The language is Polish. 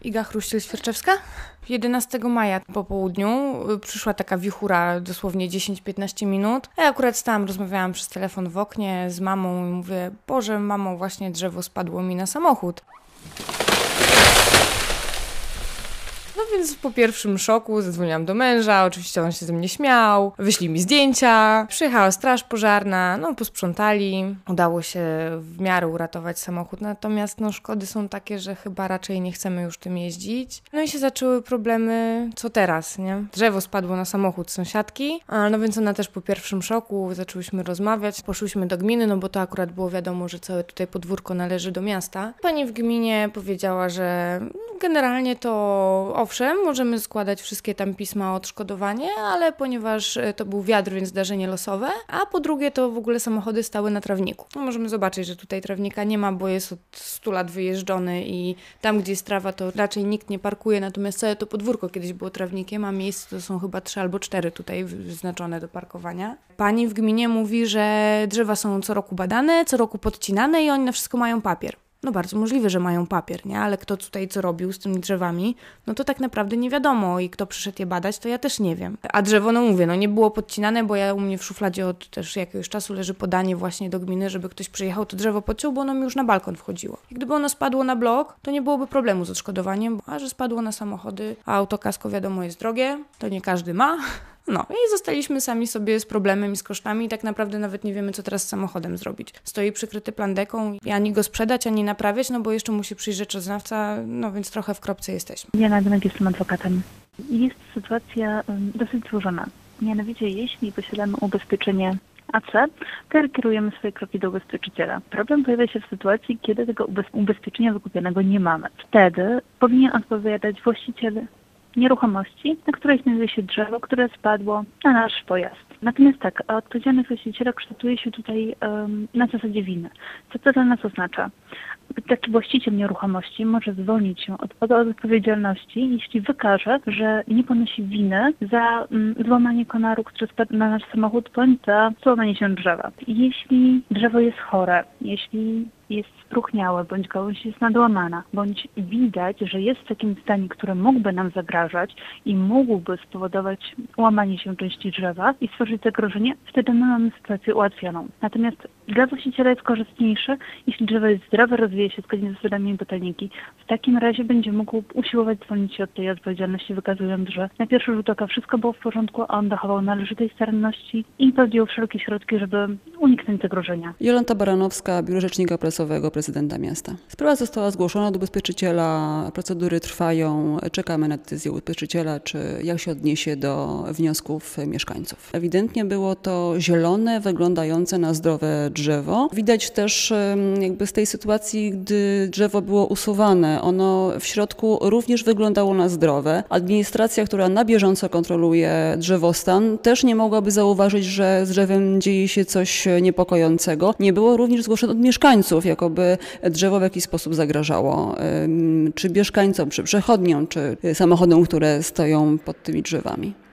Iga Chruściel-Świerczewska. 11 maja po południu przyszła taka wichura, dosłownie 10-15 minut. Ja akurat rozmawiałam przez telefon w oknie z mamą i mówię: Boże, mamo, właśnie drzewo spadło mi na samochód. No więc po pierwszym szoku zadzwoniłam do męża, oczywiście on się ze mnie śmiał, wyślij mi zdjęcia, przyjechała straż pożarna, posprzątali, udało się w miarę uratować samochód, natomiast szkody są takie, że chyba raczej nie chcemy już tym jeździć. No i się zaczęły problemy, co teraz, nie? Drzewo spadło na samochód sąsiadki, no więc ona też po pierwszym szoku, zaczęłyśmy rozmawiać, poszłyśmy do gminy, bo to akurat było wiadomo, że całe tutaj podwórko należy do miasta. Pani w gminie powiedziała, że generalnie to owszem, możemy składać wszystkie tam pisma o odszkodowanie, ale ponieważ to był wiatr, więc zdarzenie losowe, a po drugie to w ogóle samochody stały na trawniku. Możemy zobaczyć, że tutaj trawnika nie ma, bo jest od 100 lat wyjeżdżony i tam, gdzie jest trawa, to raczej nikt nie parkuje, natomiast całe to podwórko kiedyś było trawnikiem, a miejsc to są chyba 3 albo 4 tutaj wyznaczone do parkowania. Pani w gminie mówi, że drzewa są co roku badane, co roku podcinane i oni na wszystko mają papier. Bardzo możliwe, że mają papier, nie? Ale kto tutaj co robił z tymi drzewami, to tak naprawdę nie wiadomo i kto przyszedł je badać, to ja też nie wiem. A drzewo, nie było podcinane, bo u mnie w szufladzie od też jakiegoś czasu leży podanie właśnie do gminy, żeby ktoś przyjechał, to drzewo podciął, bo ono mi już na balkon wchodziło. I gdyby ono spadło na blok, to nie byłoby problemu z odszkodowaniem, a że spadło na samochody, a autokasko wiadomo jest drogie, to nie każdy ma. I zostaliśmy sami sobie z problemem i z kosztami i tak naprawdę nawet nie wiemy, co teraz z samochodem zrobić. Stoi przykryty plandeką i ani go sprzedać, ani naprawiać, bo jeszcze musi przyjść rzeczoznawca, więc trochę w kropce jesteśmy. Ja na Dymek jestem adwokatem. Jest sytuacja dosyć złożona. Mianowicie, jeśli posiadamy ubezpieczenie AC, to kierujemy swoje kroki do ubezpieczyciela. Problem pojawia się w sytuacji, kiedy tego ubezpieczenia wykupionego nie mamy. Wtedy powinien odpowiadać właściciel nieruchomości, na której znajduje się drzewo, które spadło na nasz pojazd. Natomiast odpowiedzialność właściciela kształtuje się tutaj na zasadzie winy. Co to dla nas oznacza? Taki właściciel nieruchomości może zwolnić się od odpowiedzialności, jeśli wykaże, że nie ponosi winy za złamanie konaru, który spadł na nasz samochód, bądź za złamanie się drzewa. Jeśli drzewo jest chore, jeśli jest spróchniałe, bądź gałąź jest nadłamana, bądź widać, że jest w takim stanie, które mógłby nam zagrażać i mógłby spowodować łamanie się części drzewa i stworzyć zagrożenie, wtedy my mamy sytuację ułatwioną. Natomiast dla właściciela jest korzystniejsze, jeśli drzewo jest zdrowe, rozwija się zgodnie z zasadami botaniki. W takim razie będzie mógł usiłować zwolnić się od tej odpowiedzialności, wykazując, że na pierwszy rzut oka wszystko było w porządku, a on dochował należytej staranności i podjął wszelkie środki, żeby uniknąć zagrożenia. Jolanta Baranowska, Biuro Rzecznika Prasowego Prezydenta Miasta. Sprawa została zgłoszona do ubezpieczyciela, procedury trwają, czekamy na decyzję ubezpieczyciela, czy jak się odniesie do wniosków mieszkańców. Ewidentnie było to zielone, wyglądające na zdrowe drzewo. Widać też z tej sytuacji, gdy drzewo było usuwane, ono w środku również wyglądało na zdrowe. Administracja, która na bieżąco kontroluje drzewostan, też nie mogłaby zauważyć, że z drzewem dzieje się coś niepokojącego. Nie było również zgłoszone od mieszkańców, jakoby drzewo w jakiś sposób zagrażało czy mieszkańcom, czy przechodniom, czy samochodom, które stoją pod tymi drzewami.